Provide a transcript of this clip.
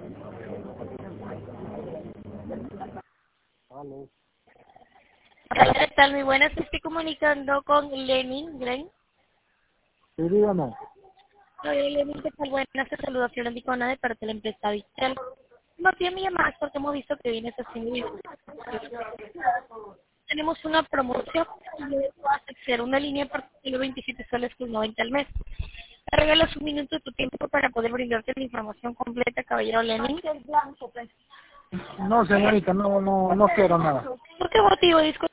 Aló. Hola, ¿qué tal? Muy buenas, estoy comunicando con Lenin Gren. Sí, dígame. Hola, Lenin, ¿qué tal? Buenas, te saluda Flor Ticona de parte de la empresa Vistel. Más bien me llamas porque hemos visto que vienes haciendo. Tenemos una promoción donde vas a hacer una línea por 27 soles con 90 al mes. Te regalas un minuto de tu tiempo para poder brindarte la información completa, caballero Lenin. No, señorita, no quiero nada. ¿Por qué motivo? Disculpe.